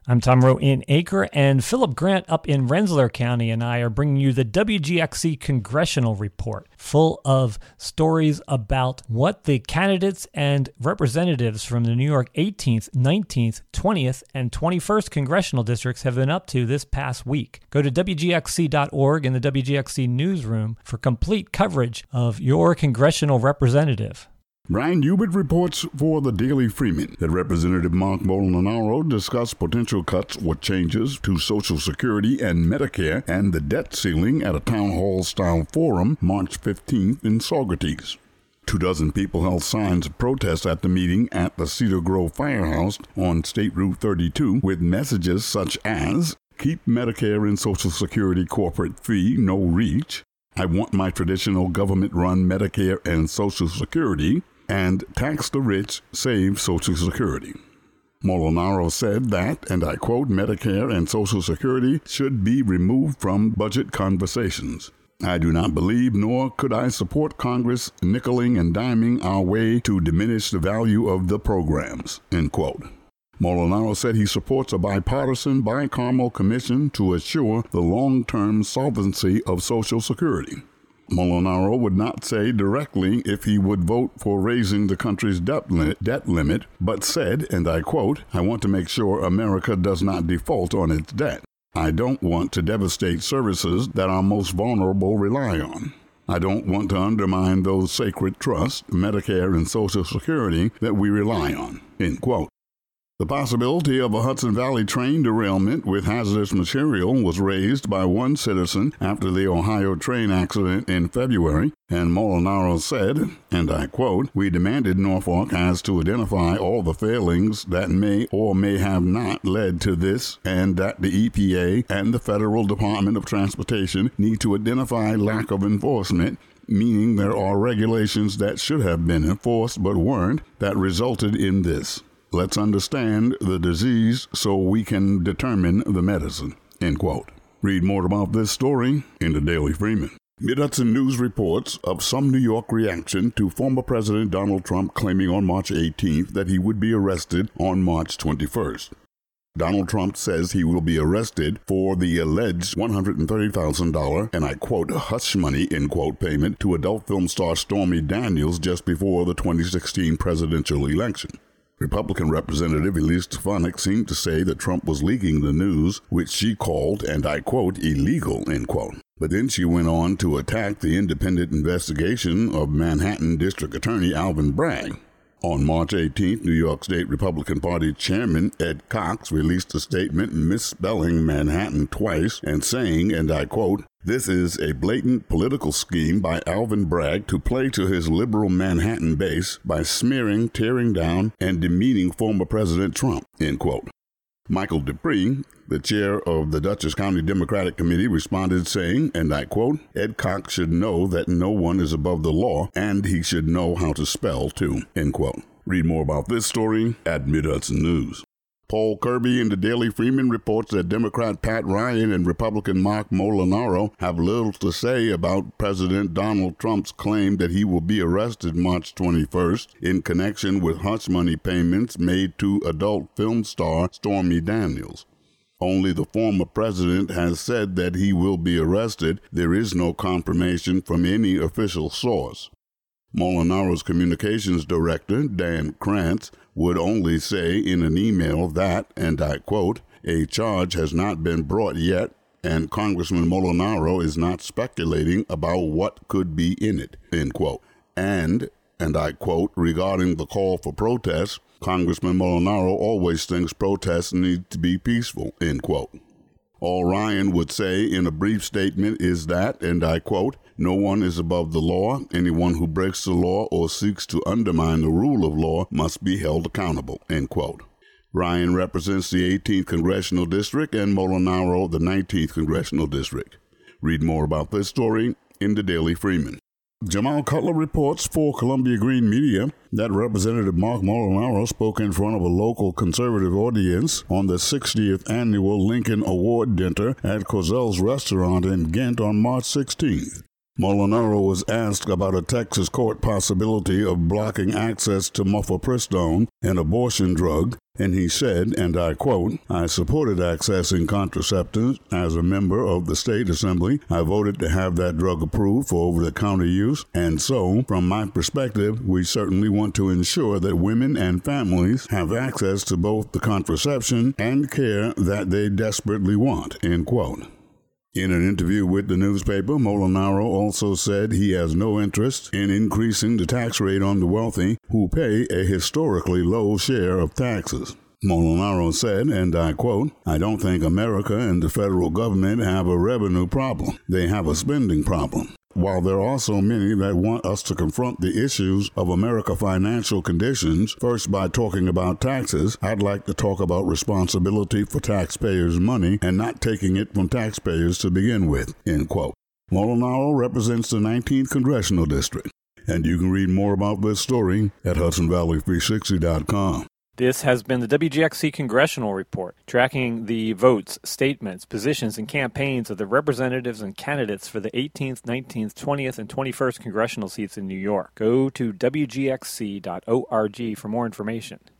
I'm Tom Rowe in Acre, and Philip Grant up in Rensselaer County and I are bringing you the WGXC Congressional Report, full of stories about what the candidates and representatives from the New York 18th, 19th, 20th, and 21st congressional districts have been up to this past week. Go to WGXC.org in the WGXC newsroom for complete coverage of your congressional representative. Brian Hubert reports for the Daily Freeman that Representative Marc Molinaro discussed potential cuts or changes to Social Security and Medicare and the debt ceiling at a town hall-style forum March 15th in Saugerties. 24 people held signs of protest at the meeting at the Cedar Grove Firehouse on State Route 32 with messages such as, "Keep Medicare and Social Security corporate fee no reach," "I want my traditional government-run Medicare and Social Security," and "Tax the rich, save Social Security." Molinaro said that, and I quote, "Medicare and Social Security should be removed from budget conversations. I do not believe, nor could I support Congress nickeling and diming our way to diminish the value of the programs," end quote. Molinaro said he supports a bipartisan bicameral commission to assure the long-term solvency of Social Security. Molinaro would not say directly if he would vote for raising the country's debt limit, but said, and I quote, "I want to make sure America does not default on its debt. I don't want to devastate services that our most vulnerable rely on. I don't want to undermine those sacred trusts, Medicare and Social Security, that we rely on," end quote. The possibility of a Hudson Valley train derailment with hazardous material was raised by one citizen after the Ohio train accident in February, and Molinaro said, and I quote, "We demanded Norfolk has to identify all the failings that may or may have not led to this, and that the EPA and the Federal Department of Transportation need to identify lack of enforcement, meaning there are regulations that should have been enforced but weren't, that resulted in this. Let's understand the disease so we can determine the medicine," end quote. Read more about this story in the Daily Freeman. Mid-Hudson News reports of some New York reaction to former President Donald Trump claiming on March 18th that he would be arrested on March 21st. Donald Trump says he will be arrested for the alleged $130,000, and I quote, "hush money," end quote, payment to adult film star Stormy Daniels just before the 2016 presidential election. Republican Representative Elise Stefanik seemed to say that Trump was leaking the news, which she called, and I quote, "illegal," end quote. But then she went on to attack the independent investigation of Manhattan District Attorney Alvin Bragg. On March 18th, New York State Republican Party Chairman Ed Cox released a statement misspelling Manhattan twice and saying, and I quote, "This is a blatant political scheme by Alvin Bragg to play to his liberal Manhattan base by smearing, tearing down, and demeaning former President Trump," end quote. Michael Dupree, the chair of the Dutchess County Democratic Committee, responded saying, and I quote, "Ed Cox should know that no one is above the law, and he should know how to spell, too," end quote. Read more about this story at Mid-Hudson News. Paul Kirby in the Daily Freeman reports that Democrat Pat Ryan and Republican Marc Molinaro have little to say about President Donald Trump's claim that he will be arrested March 21st in connection with hush money payments made to adult film star Stormy Daniels. Only the former president has said that he will be arrested. There is no confirmation from any official source. Molinaro's communications director, Dan Krantz, would only say in an email that, and I quote, "a charge has not been brought yet, and Congressman Molinaro is not speculating about what could be in it," end quote. And I quote, "regarding the call for protests, Congressman Molinaro always thinks protests need to be peaceful," end quote. All Ryan would say in a brief statement is that, and I quote, "no one is above the law. Anyone who breaks the law or seeks to undermine the rule of law must be held accountable," end quote. Ryan represents the 18th Congressional District and Molinaro the 19th Congressional District. Read more about this story in the Daily Freeman. Jamal Cutler reports for Columbia Green Media that Representative Marc Molinaro spoke in front of a local conservative audience on the 60th Annual Lincoln Award Dinner at Kozel's Restaurant in Ghent on March 16th. Molinaro was asked about a Texas court possibility of blocking access to mifepristone, an abortion drug, and he said, and I quote, "I supported accessing contraceptives. As a member of the state assembly, I voted to have that drug approved for over-the-counter use, and so, from my perspective, we certainly want to ensure that women and families have access to both the contraception and care that they desperately want," end quote. In an interview with the newspaper, Molinaro also said he has no interest in increasing the tax rate on the wealthy who pay a historically low share of taxes. Molinaro said, and I quote, "I don't think America and the federal government have a revenue problem. They have a spending problem. While there are also many that want us to confront the issues of America's financial conditions, first by talking about taxes, I'd like to talk about responsibility for taxpayers' money and not taking it from taxpayers to begin with," end quote. Molinaro represents the 19th Congressional District, and you can read more about this story at HudsonValley360.com. This has been the WGXC Congressional Report, tracking the votes, statements, positions, and campaigns of the representatives and candidates for the 18th, 19th, 20th, and 21st congressional seats in New York. Go to WGXC.org for more information.